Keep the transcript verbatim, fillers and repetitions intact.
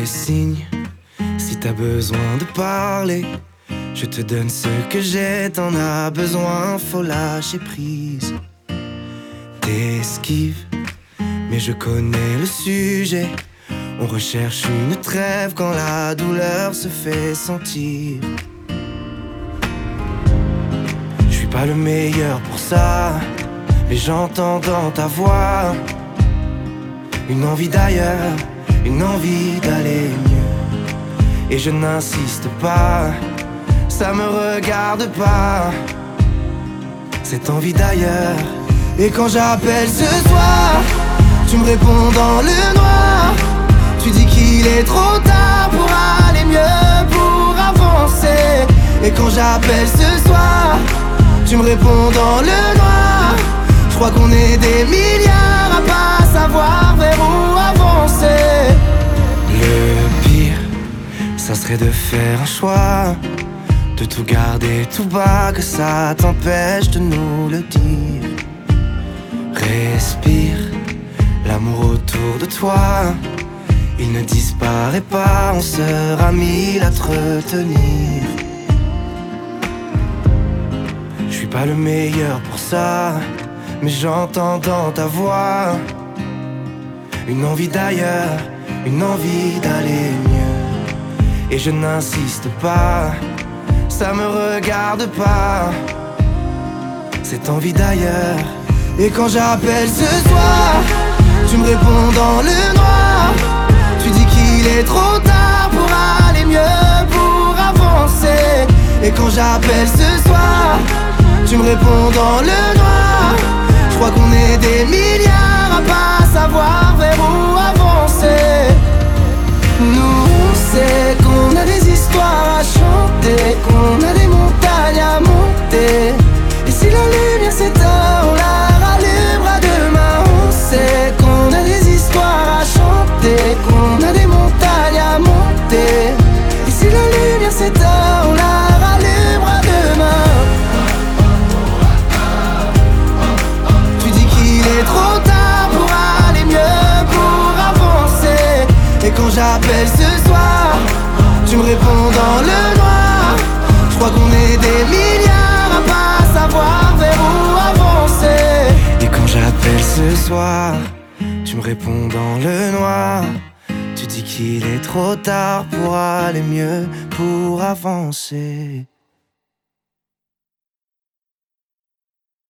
des signes. Si t'as besoin de parler, je te donne ce que j'ai. T'en as besoin, faut lâcher prise. T'esquives, mais je connais le sujet. On recherche une trêve quand la douleur se fait sentir. Je suis pas le meilleur pour ça, mais j'entends dans ta voix une envie d'ailleurs, une envie d'aller mieux. Et je n'insiste pas, ça me regarde pas, cette envie d'ailleurs. Et quand j'appelle ce soir, tu me réponds dans le noir. Tu dis qu'il est trop tard pour aller mieux, pour avancer. Et quand j'appelle ce soir, tu me réponds dans le noir. Je crois qu'on est des milliards à pas savoir vers où avancer. Le pire, ça serait de faire un choix, de tout garder tout bas, que ça t'empêche de nous le dire. Respire, l'amour autour de toi, il ne disparaît pas, on sera mille à te retenir. Je suis pas le meilleur pour ça, mais j'entends dans ta voix une envie d'ailleurs, une envie d'aller mieux. Et je n'insiste pas, ça me regarde pas, cette envie d'ailleurs. Et quand j'appelle ce soir, tu me réponds dans le noir. Tu dis qu'il est trop tard pour aller mieux, pour avancer. Et quand j'appelle ce soir, tu me réponds dans le noir. Je crois qu'on est des milliards à pas savoir vers où avancer. Nous on sait qu'on a des histoires à chanter, qu'on a des montagnes à monter. Et si la lumière s'éteint, on la rallumera demain. On sait qu'on a des histoires à chanter, qu'on a des montagnes à monter. Et si la lumière s'éteint, on la rallumera demain. Tu dis qu'il est trop tard pour aller mieux, pour avancer. Et quand j'appelle ce soir, tu me réponds dans le noir. Je crois qu'on est des milliards à pas savoir vers où avancer. Et quand j'appelle ce soir, tu me réponds dans le noir. Tu dis qu'il est trop tard pour aller mieux, pour avancer.